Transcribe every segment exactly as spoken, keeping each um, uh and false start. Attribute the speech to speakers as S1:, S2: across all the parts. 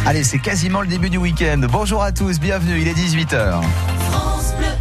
S1: Allez, c'est quasiment le début du week-end. Bonjour à tous, bienvenue, il est dix-huit heures. France Bleu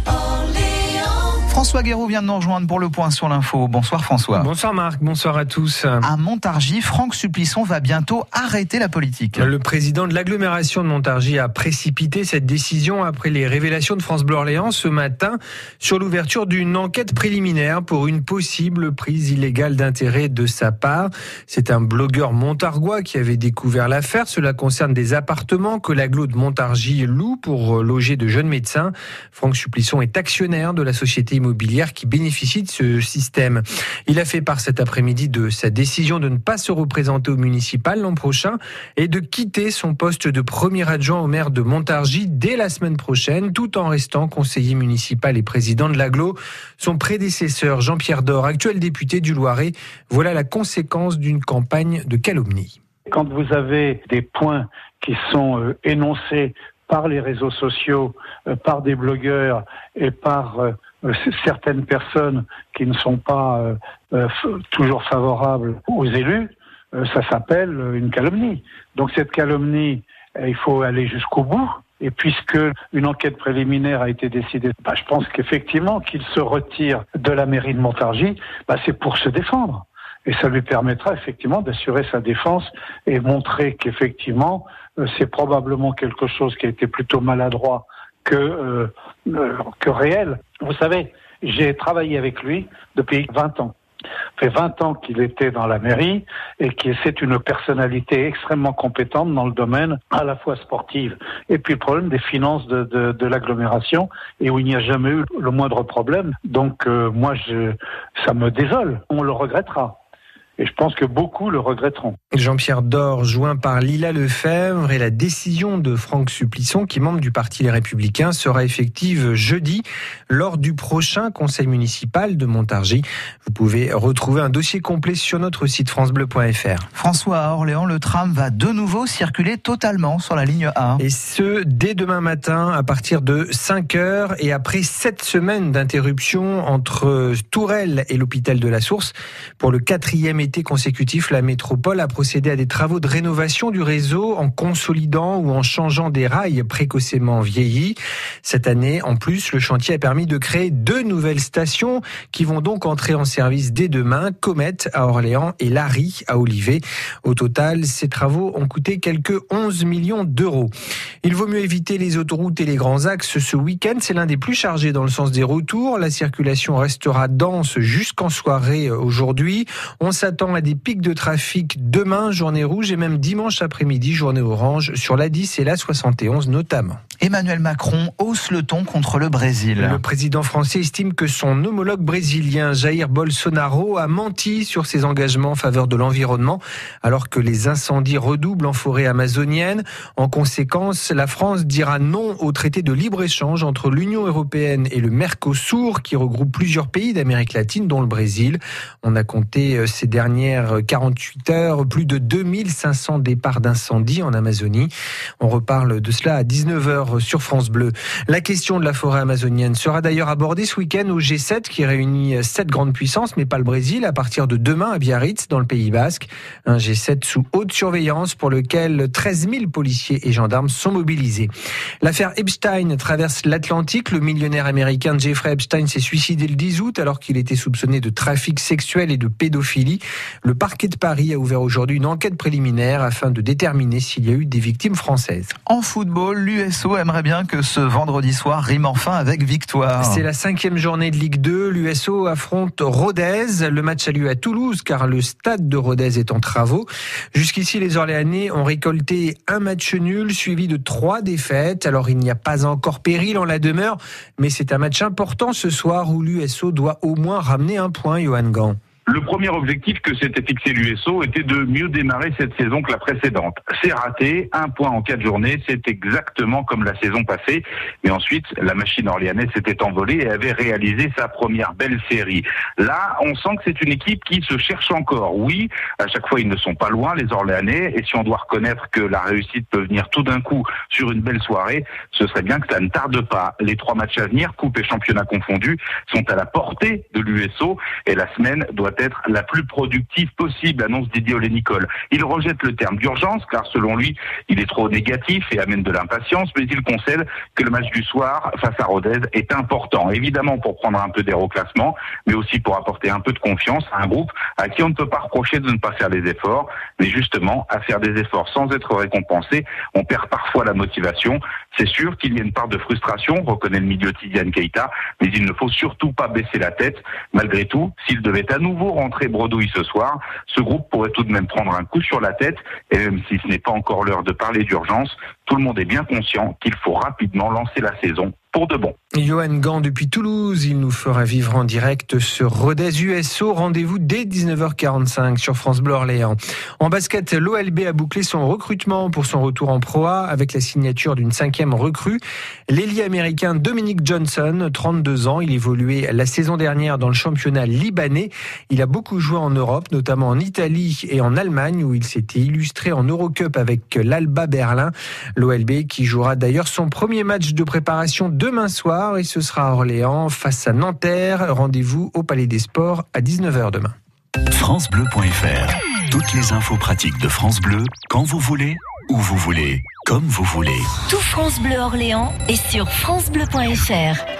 S1: Orléans. François Guéraud vient de nous rejoindre pour le point sur l'info. Bonsoir François.
S2: Bonsoir Marc, bonsoir à tous.
S1: À Montargis, Franck Supplisson va bientôt arrêter la politique.
S2: Le président de l'agglomération de Montargis a précipité cette décision après les révélations de France Bleu Orléans ce matin sur l'ouverture d'une enquête préliminaire pour une possible prise illégale d'intérêt de sa part. C'est un blogueur montargois qui avait découvert l'affaire. Cela concerne des appartements que l'agglo de Montargis loue pour loger de jeunes médecins. Franck Supplisson est actionnaire de la société immobilière qui bénéficie de ce système. Il a fait part cet après-midi de sa décision de ne pas se représenter au municipal l'an prochain et de quitter son poste de premier adjoint au maire de Montargis dès la semaine prochaine, tout en restant conseiller municipal et président de l'agglo. Son prédécesseur, Jean-Pierre Dor, actuel député du Loiret, voilà la conséquence d'une campagne de calomnie.
S3: Quand vous avez des points qui sont euh, énoncés par les réseaux sociaux, euh, par des blogueurs et par euh, certaines personnes qui ne sont pas euh, euh, toujours favorables aux élus, euh, ça s'appelle une calomnie. Donc cette calomnie, euh, il faut aller jusqu'au bout. Et puisque une enquête préliminaire a été décidée, bah, je pense qu'effectivement qu'il se retire de la mairie de Montargis, bah, c'est pour se défendre. Et ça lui permettra effectivement d'assurer sa défense et montrer qu'effectivement euh, c'est probablement quelque chose qui a été plutôt maladroit que, euh, euh, que réel. Vous savez, j'ai travaillé avec lui depuis vingt ans. Ça fait vingt ans qu'il était dans la mairie et que c'est une personnalité extrêmement compétente dans le domaine à la fois sportive et puis le problème des finances de, de, de l'agglomération et où il n'y a jamais eu le moindre problème. Donc euh, moi, je, ça me désole. On le regrettera. Et je pense que beaucoup le regretteront.
S2: Jean-Pierre Dor, joint par Lila Lefebvre, et la décision de Franck Supplisson, qui est membre du Parti Les Républicains, sera effective jeudi lors du prochain conseil municipal de Montargis. Vous pouvez retrouver un dossier complet sur notre site francebleu point f r.
S1: François, à Orléans, le tram va de nouveau circuler totalement sur la ligne A.
S2: Et ce, dès demain matin, à partir de cinq heures, et après sept semaines d'interruption entre Tourelle et l'hôpital de la Source. Pour le quatrième été consécutif, la métropole a procédé à des travaux de rénovation du réseau en consolidant ou en changeant des rails précocement vieillis. Cette année, en plus, le chantier a permis de créer deux nouvelles stations qui vont donc entrer en service dès demain, Comète à Orléans et Larry à Olivet. Au total, ces travaux ont coûté quelques onze millions d'euros. Il vaut mieux éviter les autoroutes et les grands axes ce week-end. C'est l'un des plus chargés dans le sens des retours. La circulation restera dense jusqu'en soirée aujourd'hui. On s'attend à des pics de trafic demain, journée rouge, et même dimanche après-midi, journée orange sur l'A dix et l'A soixante et onze notamment.
S1: Emmanuel Macron hausse le ton contre le Brésil.
S2: Le président français estime que son homologue brésilien Jair Bolsonaro a menti sur ses engagements en faveur de l'environnement alors que les incendies redoublent en forêt amazonienne. En conséquence, la France dira non au traité de libre-échange entre l'Union européenne et le Mercosur qui regroupe plusieurs pays d'Amérique latine dont le Brésil. On a compté ces dernières quarante-huit heures plus de deux mille cinq cents départs d'incendie en Amazonie. On reparle de cela à dix-neuf heures sur France Bleu. La question de la forêt amazonienne sera d'ailleurs abordée ce week-end au G sept qui réunit sept grandes puissances, mais pas le Brésil, à partir de demain à Biarritz, dans le Pays Basque. Un G sept sous haute surveillance pour lequel treize mille policiers et gendarmes sont mobilisés. L'affaire Epstein traverse l'Atlantique. Le millionnaire américain Jeffrey Epstein s'est suicidé le dix août alors qu'il était soupçonné de trafic sexuel et de pédophilie. Le parquet de Paris a ouvert aujourd'hui une enquête préliminaire afin de déterminer s'il y a eu des victimes françaises.
S1: En football, l'U S O aimerait bien que ce vendredi soir rime enfin avec victoire.
S2: C'est la cinquième journée de Ligue deux. L'U S O affronte Rodez. Le match a lieu à Toulouse car le stade de Rodez est en travaux. Jusqu'ici, les Orléanais ont récolté un match nul suivi de trois défaites. Alors, il n'y a pas encore péril en la demeure, mais c'est un match important ce soir où l'U S O doit au moins ramener un point, Johan Gant.
S4: Le premier objectif que s'était fixé l'U S O était de mieux démarrer cette saison que la précédente. C'est raté, un point en quatre journées, c'est exactement comme la saison passée. Mais ensuite, la machine orléanaise s'était envolée et avait réalisé sa première belle série. Là, on sent que c'est une équipe qui se cherche encore. Oui, à chaque fois, ils ne sont pas loin, les Orléanais. Et si on doit reconnaître que la réussite peut venir tout d'un coup sur une belle soirée, ce serait bien que ça ne tarde pas. Les trois matchs à venir, coupe et championnat confondus, sont à la portée de l'U S O et la semaine doit être la plus productive possible, annonce Didier Olé-Nicole. Il rejette le terme d'urgence, car selon lui, il est trop négatif et amène de l'impatience, mais il concède que le match du soir face à Rodez est important, évidemment pour prendre un peu d'air au classement, mais aussi pour apporter un peu de confiance à un groupe à qui on ne peut pas reprocher de ne pas faire des efforts, mais justement, à faire des efforts sans être récompensé, on perd parfois la motivation. C'est sûr qu'il y a une part de frustration, reconnaît le milieu Tidiane Keita, mais il ne faut surtout pas baisser la tête. Malgré tout, s'il devait à nouveau rentrer bredouille ce soir, ce groupe pourrait tout de même prendre un coup sur la tête, et même si ce n'est pas encore l'heure de parler d'urgence, tout le monde est bien conscient qu'il faut rapidement lancer la saison pour de bon.
S2: Johan Gant depuis Toulouse, il nous fera vivre en direct ce Rodez U S O. Rendez-vous dès dix-neuf heures quarante-cinq sur France Bleu Orléans. En basket, l'O L B a bouclé son recrutement pour son retour en Pro A avec la signature d'une cinquième recrue. L'ailier américain Dominic Johnson, trente-deux ans, il évoluait la saison dernière dans le championnat libanais. Il a beaucoup joué en Europe, notamment en Italie et en Allemagne où il s'était illustré en Eurocup avec l'Alba Berlin. L'O L B qui jouera d'ailleurs son premier match de préparation demain soir et ce sera à Orléans face à Nanterre. Rendez-vous au Palais des Sports à dix-neuf heures demain.
S5: francebleu point f r. Toutes les infos pratiques de France Bleu, quand vous voulez, où vous voulez, comme vous voulez.
S6: Tout France Bleu Orléans est sur francebleu point f r.